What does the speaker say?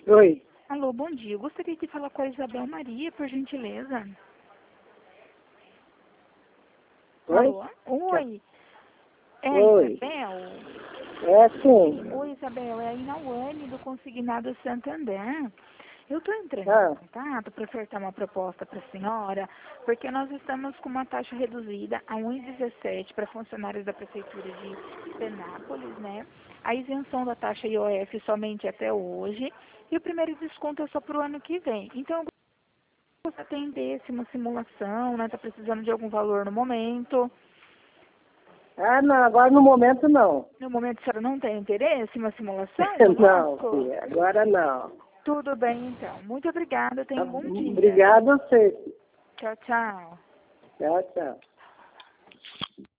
Oi. Alô, bom dia. Eu gostaria de falar com a Isabel Maria, por gentileza. Oi? Alô? Oi. É a Oi. Isabel? É sim. Oi, Isabel. É a Inauane do Consignado Santander. Eu estou entrando Ah, em contato para ofertar uma proposta para a senhora, porque nós estamos com uma taxa reduzida a 1,17 para funcionários da Prefeitura de Penápolis, né? A isenção da taxa IOF somente até hoje e o primeiro desconto é só para o ano que vem. Então, eu gostaria de atendesse uma simulação, né? Está precisando de algum valor no momento. não, agora no momento não. No momento, a senhora não tem interesse em uma simulação Não, conosco? filha, agora não. Tudo bem, então. Muito obrigada. Tenha um bom dia. Obrigado a você. Tchau, tchau. Tchau, tchau.